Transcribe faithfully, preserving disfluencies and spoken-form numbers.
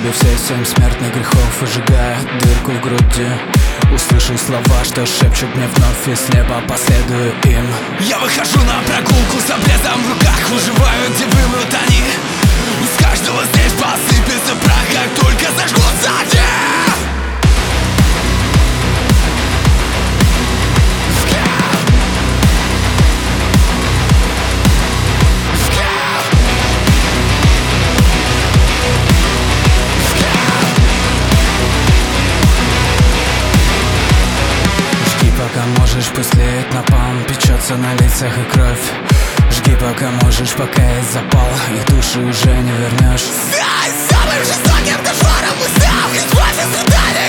Пули все семь смертных грехов, выжигая дырку в груди. Услышу слова, что шепчут мне вновь, и слепо последую им. Я выхожу на прогулку с обрезом в руках, выживаю, где вымрут они. Из каждого здесь посыпется прах, как только зажгутся огни. Пока можешь, пусть леет напалм, печется на лицах и кровь. Жги пока можешь, пока есть запал, их души уже не вернешь. Стань самым жестоким кошмаром, мы сам, ведь вовсе страдали.